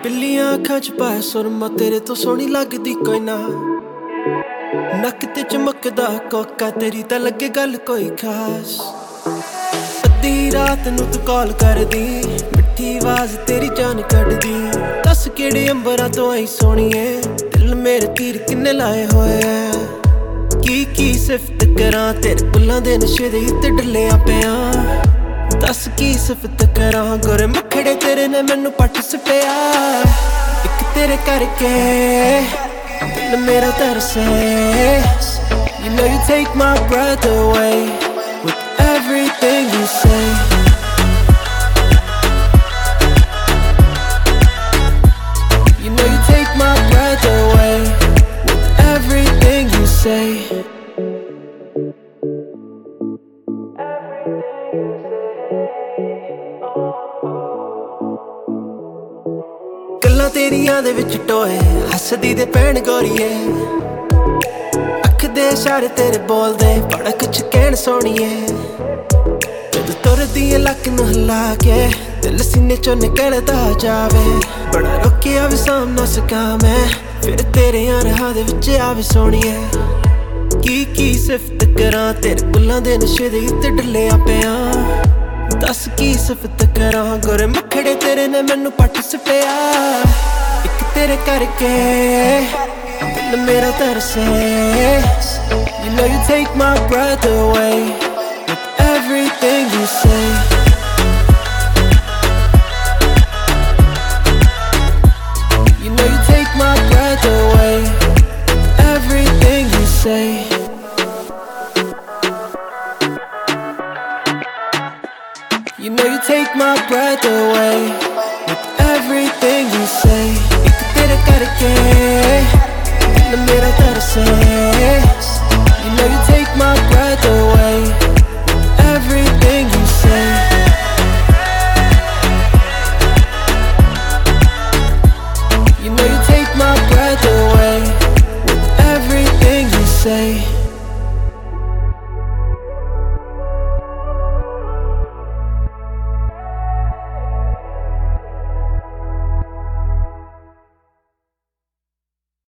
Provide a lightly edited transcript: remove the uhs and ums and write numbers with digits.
ਬਿੱਲੀਆਂ ਅੱਖਾਂ ਚ ਪਾਇਆ ਸੁਰਮਾ ਤੇਰੇ ਤੋਂ ਸੋਹਣੀ ਲੱਗਦੀ ਕੋਈ ਨਾ ਨੱਕ ਤੇ ਚਮਕਦਾ ਕੋਕਾ ਤੇਰੀ ਤਾਂ ਲੱਗੇ ਗੱਲ ਕੋਈ ਖਾਸ ਅੱਧੀ ਰਾਤ ਨੂੰ ਤੂੰ ਕਾਲ ਕਰਦੀ ਮਿੱਠੀ ਆਵਾਜ਼ ਤੇਰੀ ਜਾਨ ਕੱਢਦੀ ਦੱਸ ਕਿਹੜੇ ਅੰਬਰਾਂ ਤੋਂ ਆਈ ਸੋਹਣੀਏ ਦਿਲ ਮੇਰੇ ਤੀਰ ਕਿੰਨੇ ਲਾਏ ਹੋਏ ਐ ਕੀ ਸਿਫਤ ਕਰਾਂ ਤੇਰੇ ਬੁੱਲਾਂ ਦੇ ਨਸ਼ੇ ਦੇ ਉੱਤੇ ਡੱਲਿਆ ਪਿਆ ਦੱਸ ਕੀ ਸਿਫਤ ਕਰਾਂ ਗੋਰੇ ਮੱਖੜੇ ਤੇਰੇ ਨੇ ਮੈਨੂੰ ਪੱਟ ਸੁੱਟਿਆ ਇੱਕ ਤੇਰੇ ਕਰਕੇ ਦਿਲ ਮੇਰਾ ਤਰਸੇ You know you take my breath away with everything you say You know you take my breath away with everything you say ਗੱਲਾਂ ਤੇਰੀਆਂ ਦੇ ਵਿੱਚ ਟੋਏ ਹੱਸਦੀ ਦੇ ਭੈਣ ਗੋਰੀਏ ਅੱਖ ਦੇ ਇਸ਼ਾਰੇ ਤੇਰੇ ਬੋਲਦੇ ਬੜਾ ਕੁਛ ਕਹਿਣ ਸੋਹਣੀਏ ਜਦ ਤੁਰਦੀ ਏ ਲੱਕ ਨੂੰ ਹਿਲਾ ਕੇ ਦਿਲ ਸੀਨੇ ਚੋਂ ਨਿਕਲਦਾ ਜਾਵੇ ਬੜਾ ਰੋਕਿਆ ਵੀ ਸਾਹਮਣਾ ਸਕਾਂ ਮੈਂ ਫਿਰ ਤੇਰੇ ਰਾਹਾਂ ਦੇ ਵਿੱਚ ਆਵੇ ਸੋਹਣੀਏ ਕੀ ਸਿਫਤ ਕਰਾਂ ਤੇਰੇ ਬੁੱਲਾਂ ਦੇ ਨਸ਼ੇ ਦੇ ਉੱਤੇ ਡੱਲਿਆ ਪਿਆ ਦੱਸ ਕੀ ਸਿਫਤ ਕਰਾਂ ਗੋਰੇ ਮੱਖੜੇ ਤੇਰੇ ਨੇ ਮੈਨੂੰ ਪੱਟ ਸੁੱਟਿਆ ਇੱਕ ਤੇਰੇ ਕਰਕੇ ਦਿਲ ਮੇਰਾ ਤਰਸੇ You know you take my breath away with everything you say You know you take my breath away with everything you say You know you take my breath away